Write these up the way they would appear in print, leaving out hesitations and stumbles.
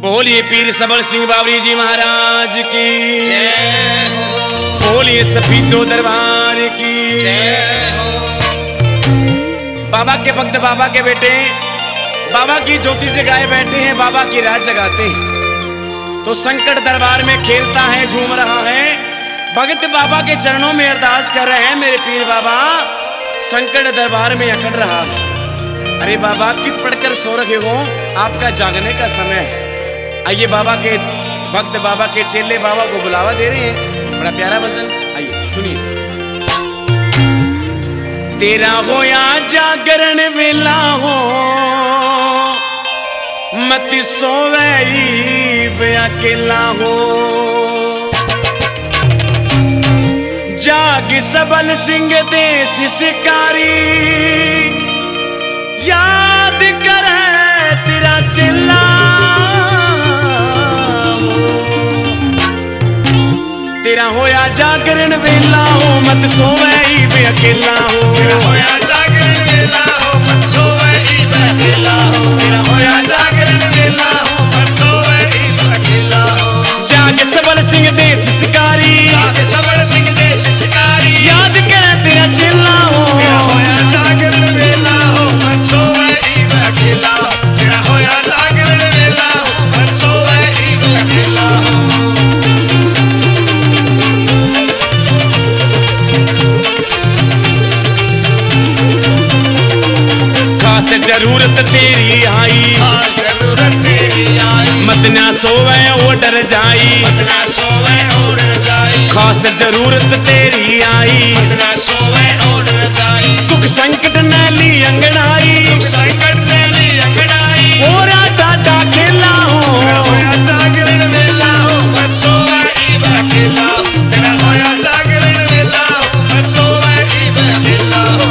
बोलिए पीर सबल सिंह बावरी जी महाराज की जय हो। बोलिए सफीदो दरबार की जय हो। बाबा के भक्त, बाबा के बेटे, बाबा की ज्योति जगाए बैठे हैं, बाबा की रात जगाते हैं। तो संकट दरबार में खेलता है, झूम रहा है। भक्त बाबा के चरणों में अरदास कर रहे हैं, मेरे पीर बाबा संकट दरबार में अकड़ रहा है। अरे बाबा कित पढ़कर सो रखे हो, आपका जागने का समय है। आइए बाबा के भक्त, बाबा के चेले बाबा को बुलावा दे रहे हैं। बड़ा प्यारा भजन, आइए सुनिए। तेरा होया जागरण वेला हो, मत सोवे बे अकेला हो। जाग सबल सिंह दे सिसकारी, याद करे तेरा चेला। तेरा होया जागरण वेला हो, मत सोवे बे अकेला हो। तेरा होया जागरण वेला हो, मत सोवे बे अकेला हो। तेरा होया जागरण वेला हो, मत सोवे बे अकेला हो। जाग सबल सिंह दे सिसकारी, जाग सबल सिंह दे सिसकारी, याद करे तेरा चेला हो। तेरा होया जागरण वेला हो, मत सोवे बे अकेला हो। तेरा होया जागरण वेला हो, मत सोवे बे अकेला हो। खास जरूरत तेरी आई, जरूरत तेरी आई, मत ना सोवे ओ डर जाई। मत ना सोवे उड़ जाई। खास जरूरत तेरी आई, मत ना सोवे उड़ जाई। दुख संकट नैली अंगड़ाई, संकट तेरी अंगड़ाई, ओरा टाटा खेला तेरा हो। होया जागरण वेला हो, मत सोवे बे अकेला हो। तेरा होया जागरण वेला हो, मत सोवे बे अकेला हो।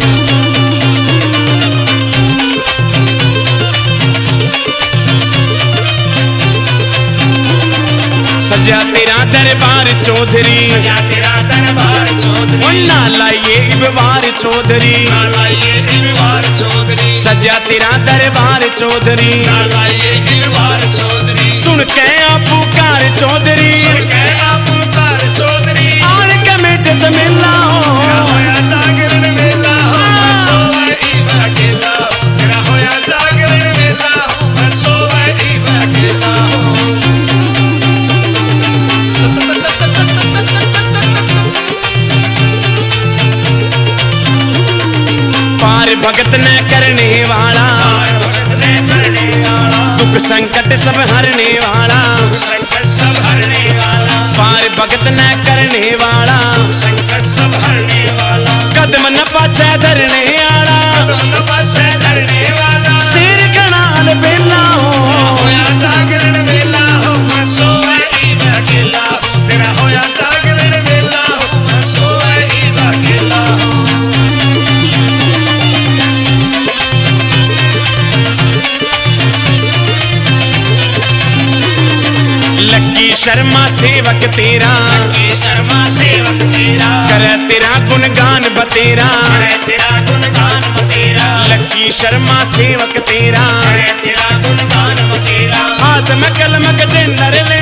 सजा तेरा दरबार चौधरी, सजा तेरा दरबार चौधरी, ओ नाला ये इबवार चौधरी। नाला ये इरवार चौधरी, सजा तेरा दरबार चौधरी, नाला ये इरवार चौधरी। सुन के आप पुकार चौधरी, सुन के आप पुकार चौधरी, आड़ के मेट चमेला तेरा हो। होया जागरण वेला हो, मत सोवे बे अकेला हो। तेरा होया जागरण वेला हो, मत सोवे बे अकेला हो। पार भगत न करने वाला, भगत ने करने वाला, दुख संकट सब हरने वाला। संकट सब हरने वाला, पार भगत न करने वाला, संकट सब हरने वाला, कदम न पाछे धरने वाला। दोनों पाछे धरने वाला, सिर कणाल बेला हो। होया जागरण वेला हो, मत सोवे बे अकेला हो। तेरा होया जागरण वेला हो, मत सोवे बे अकेला हो। लक्की शर्मा सेवक तेरा, लक्की शर्मा सेवक तेरा, करे तेरा गुणगान बतेरा। करे तेरा गुणगान बतेरा। लक्की शर्मा सेवक तेरा, करे तेरा गुणगान बतेरा। हाथ में कलम के जेंदर ले